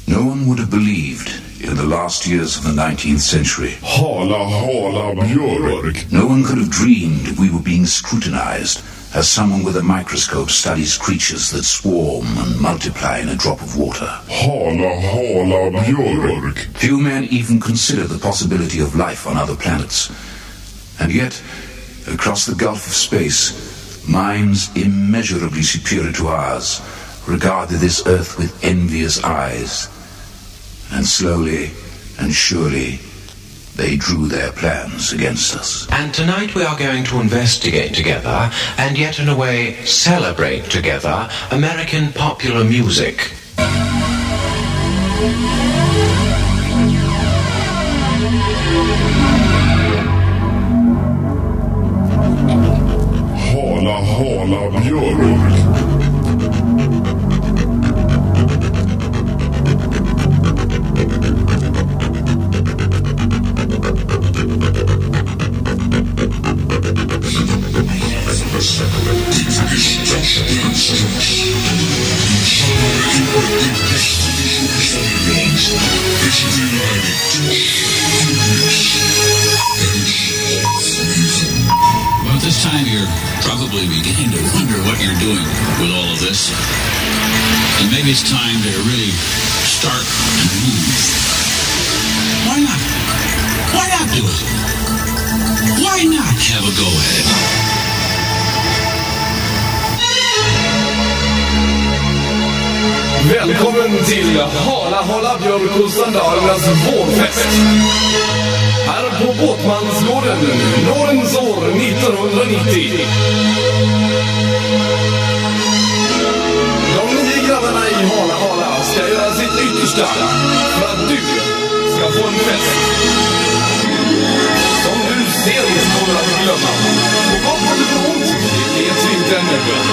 No one would have believed in the last years of the 19th century. Hala björk. No one could have dreamed we were being scrutinized as someone with a microscope studies creatures that swarm and multiply in a drop of water. Hala björk. Few men even consider the possibility of life on other planets. And yet, across the gulf of space, minds immeasurably superior to ours regarded this earth with envious eyes. And slowly and surely, they drew their plans against us. And tonight we are going to investigate together, and yet in a way celebrate together, American popular music. Hala björk. Well, at this time you're probably beginning to wonder what you're doing with all of this. And maybe it's time to really start and move. Why not? Why not do it? Why not have a go at it? Välkommen till Hala björk och sandalernas vårfest. Här på Båtmansgården, Norrens år 1990. De 9 grabbarna i Hala ska göra sitt yttersta för att du ska få en fest som du sent kommer att glömma. Och vad kommer det på ont? Det vet vi inte ännu.